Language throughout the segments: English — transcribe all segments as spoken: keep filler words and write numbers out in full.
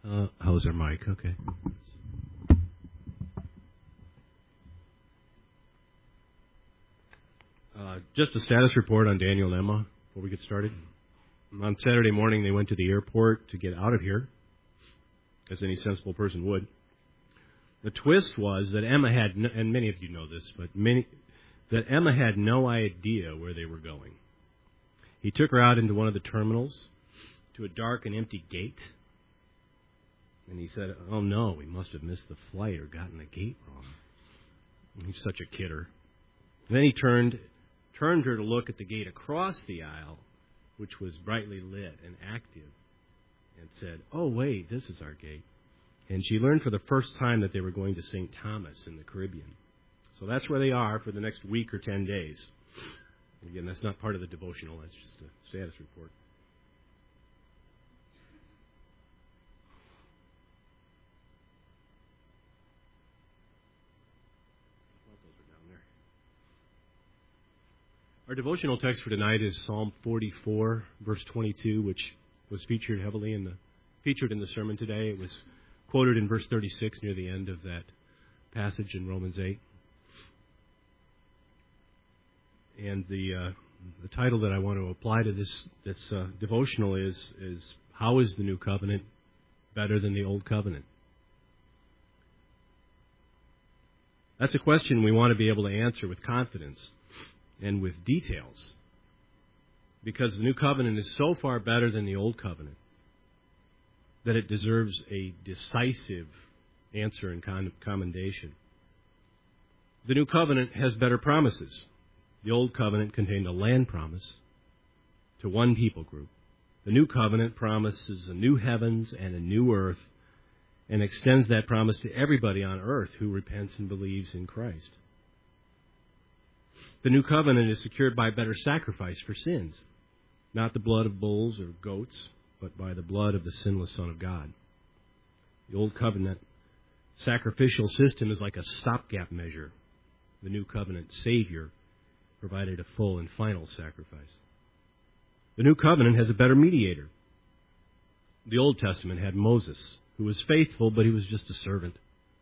Uh, how's our mic? Okay. Uh, just a status report on Daniel and Emma before we get started. On Saturday morning, they went to the airport to get out of here, as any sensible person would. The twist was that Emma had, no, and many of you know this, but many, that Emma had no idea where they were going. He took her out into one of the terminals to a dark and empty gate, and he said, "Oh no, we must have missed the flight or gotten the gate wrong." And he's such a kidder. And then he turned, turned her to look at the gate across the aisle, which was brightly lit and active, and said, "Oh wait, this is our gate." And she learned for the first time that they were going to Saint Thomas in the Caribbean. So that's where they are for the next week or ten days. Again, that's not part of the devotional. That's just a status report. Our devotional text for tonight is Psalm forty-four, verse twenty-two, which was featured heavily in the featured in the sermon today. It was quoted in verse thirty-six near the end of that passage in Romans eight. And the uh, the title that I want to apply to this this uh, devotional is is how is the new covenant better than the old covenant? That's a question we want to be able to answer with confidence and with details, because the new covenant is so far better than the old covenant that it deserves a decisive answer and con- commendation. The new covenant has better promises. The old covenant contained a land promise to one people group. The new covenant promises a new heavens and a new earth and extends that promise to everybody on earth who repents and believes in Christ. The new covenant is secured by better sacrifice for sins, not the blood of bulls or goats, but by the blood of the sinless Son of God. The old covenant sacrificial system is like a stopgap measure. The new covenant Savior provided a full and final sacrifice. The new covenant has a better mediator. The Old Testament had Moses, who was faithful, but he was just a servant.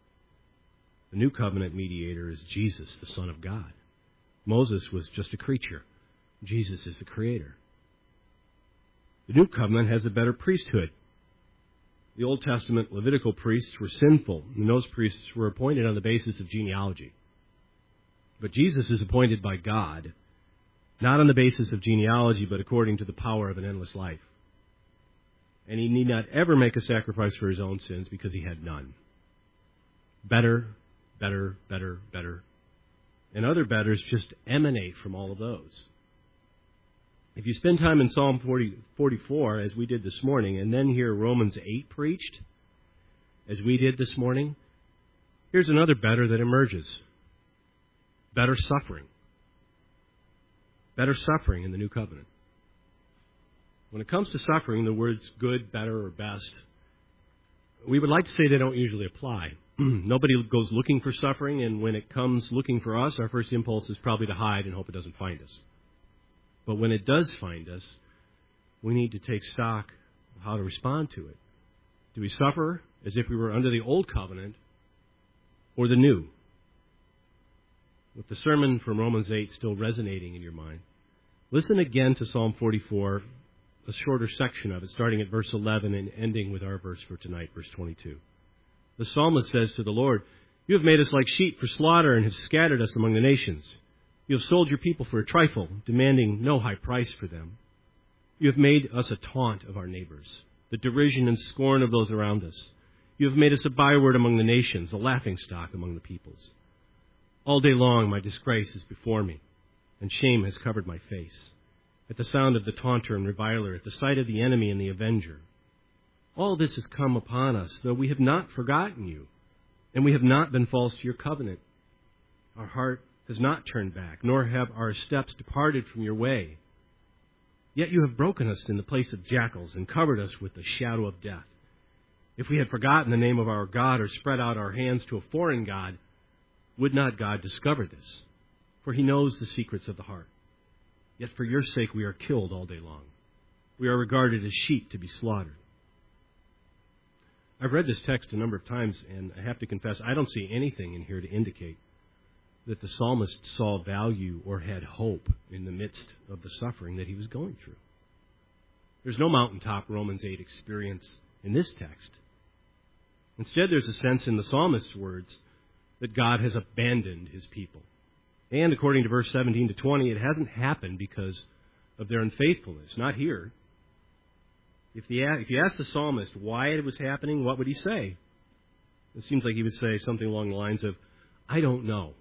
The new covenant mediator is Jesus, the Son of God. Moses was just a creature. Jesus is the creator. The new covenant has a better priesthood. The Old Testament Levitical priests were sinful, and those priests were appointed on the basis of genealogy. But Jesus is appointed by God, not on the basis of genealogy, but according to the power of an endless life. And he need not ever make a sacrifice for his own sins because he had none. Better, better, better, better. And other betters just emanate from all of those. If you spend time in Psalm forty, forty-four, as we did this morning, and then hear Romans eight preached, as we did this morning, here's another better that emerges. Better suffering. Better suffering in the new covenant. When it comes to suffering, the words good, better, or best, we would like to say they don't usually apply. Nobody goes looking for suffering, and when it comes looking for us, our first impulse is probably to hide and hope it doesn't find us. But when it does find us, we need to take stock of how to respond to it. Do we suffer as if we were under the old covenant or the new? With the sermon from Romans eight still resonating in your mind, listen again to Psalm forty-four, a shorter section of it, starting at verse eleven and ending with our verse for tonight, verse twenty-two. The psalmist says to the Lord, "You have made us like sheep for slaughter and have scattered us among the nations. You have sold your people for a trifle, demanding no high price for them. You have made us a taunt of our neighbors, the derision and scorn of those around us. You have made us a byword among the nations, a laughingstock among the peoples. All day long my disgrace is before me, and shame has covered my face. At the sound of the taunter and reviler, at the sight of the enemy and the avenger. All this has come upon us, though we have not forgotten you, and we have not been false to your covenant. Our heart has not turned back, nor have our steps departed from your way. Yet you have broken us in the place of jackals and covered us with the shadow of death. If we had forgotten the name of our God or spread out our hands to a foreign god, would not God discover this? For he knows the secrets of the heart. Yet for your sake we are killed all day long. We are regarded as sheep to be slaughtered. I've read this text a number of times, and I have to confess, I don't see anything in here to indicate that the psalmist saw value or had hope in the midst of the suffering that he was going through. There's no mountaintop Romans eight experience in this text. Instead, there's a sense in the psalmist's words that God has abandoned his people. And according to verse seventeen to twenty, it hasn't happened because of their unfaithfulness. Not here. If, the, if you ask the psalmist why it was happening, what would he say? It seems like he would say something along the lines of, I don't know.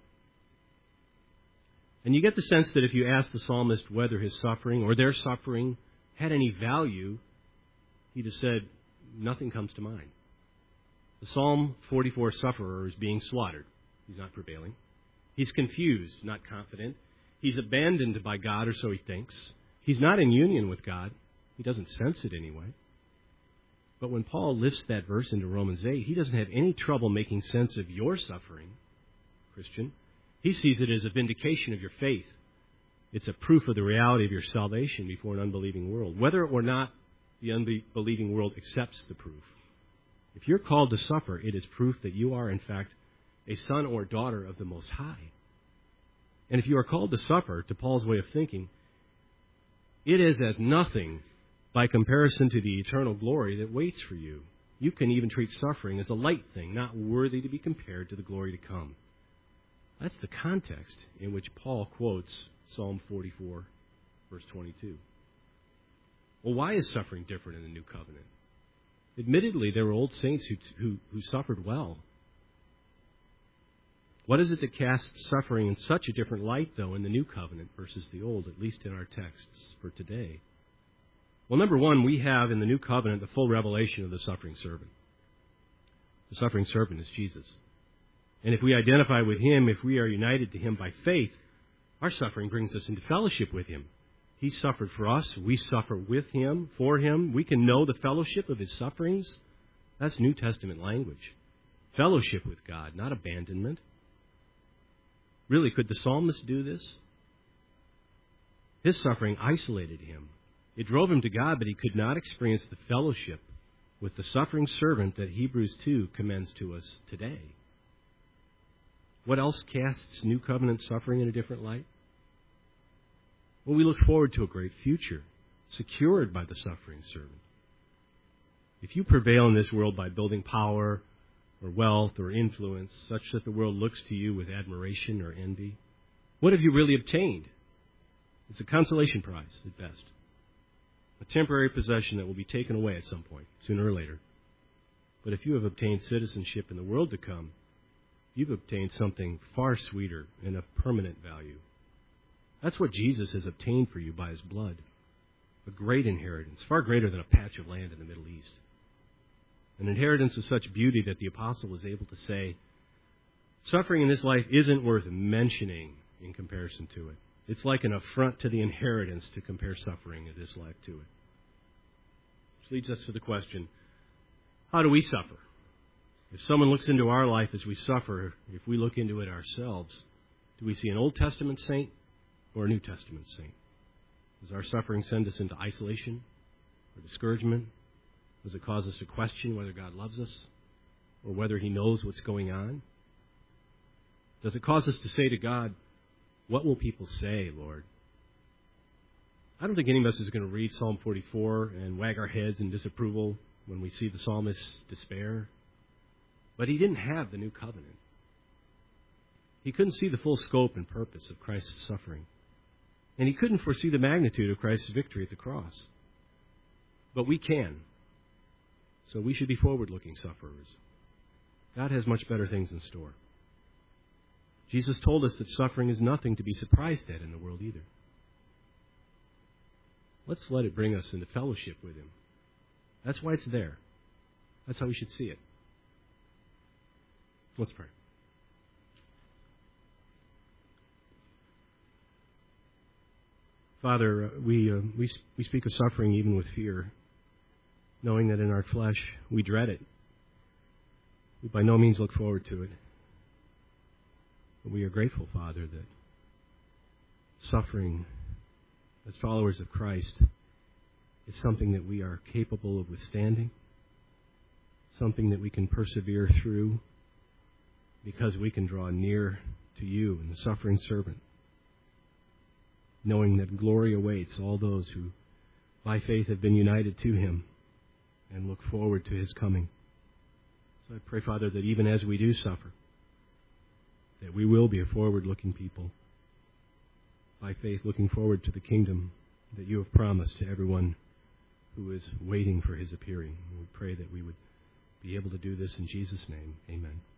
And you get the sense that if you ask the psalmist whether his suffering or their suffering had any value, he'd have said, nothing comes to mind. The Psalm forty-four sufferer is being slaughtered. He's not prevailing. He's confused, not confident. He's abandoned by God, or so he thinks. He's not in union with God. He doesn't sense it anyway. But when Paul lifts that verse into Romans eight, he doesn't have any trouble making sense of your suffering, Christian. He sees it as a vindication of your faith. It's a proof of the reality of your salvation before an unbelieving world, whether or not the unbelieving world accepts the proof. If you're called to suffer, it is proof that you are, in fact, a son or daughter of the Most High. And if you are called to suffer, to Paul's way of thinking, it is as nothing by comparison to the eternal glory that waits for you. You can even treat suffering as a light thing, not worthy to be compared to the glory to come. That's the context in which Paul quotes Psalm forty-four, verse twenty-two. Well, why is suffering different in the New Covenant? Admittedly, there were old saints who, who, who suffered well. What is it that casts suffering in such a different light, though, in the New Covenant versus the Old, at least in our texts for today? Well, number one, we have in the New Covenant the full revelation of the suffering servant. The suffering servant is Jesus. And if we identify with him, if we are united to him by faith, our suffering brings us into fellowship with him. He suffered for us. We suffer with him, for him. We can know the fellowship of his sufferings. That's New Testament language. Fellowship with God, not abandonment. Really, could the psalmist do this? His suffering isolated him. It drove him to God, but he could not experience the fellowship with the suffering servant that Hebrews two commends to us today. What else casts New Covenant suffering in a different light? Well, we look forward to a great future, secured by the suffering servant. If you prevail in this world by building power or wealth or influence, such that the world looks to you with admiration or envy, what have you really obtained? It's a consolation prize at best. A temporary possession that will be taken away at some point, sooner or later. But if you have obtained citizenship in the world to come, you've obtained something far sweeter and of permanent value. That's what Jesus has obtained for you by his blood. A great inheritance, far greater than a patch of land in the Middle East. An inheritance of such beauty that the apostle was able to say, suffering in this life isn't worth mentioning in comparison to it. It's like an affront to the inheritance to compare suffering in this life to it. Which leads us to the question, how do we suffer? If someone looks into our life as we suffer, if we look into it ourselves, do we see an Old Testament saint or a New Testament saint? Does our suffering send us into isolation or discouragement? Does it cause us to question whether God loves us or whether he knows what's going on? Does it cause us to say to God, what will people say, Lord? I don't think any of us is going to read Psalm forty-four and wag our heads in disapproval when we see the psalmist's despair. But he didn't have the new covenant. He couldn't see the full scope and purpose of Christ's suffering. And he couldn't foresee the magnitude of Christ's victory at the cross. But we can. So we should be forward-looking sufferers. God has much better things in store. Jesus told us that suffering is nothing to be surprised at in the world either. Let's let it bring us into fellowship with him. That's why it's there. That's how we should see it. Let's pray. Father, uh, we, uh, we we speak of suffering even with fear, knowing that in our flesh we dread it. We by no means look forward to it. But we are grateful, Father, that suffering as followers of Christ is something that we are capable of withstanding, something that we can persevere through because we can draw near to you and the suffering servant, knowing that glory awaits all those who by faith have been united to him and look forward to his coming. So I pray, Father, that even as we do suffer, that we will be a forward-looking people, by faith looking forward to the kingdom that you have promised to everyone who is waiting for his appearing. We pray that we would be able to do this in Jesus' name. Amen.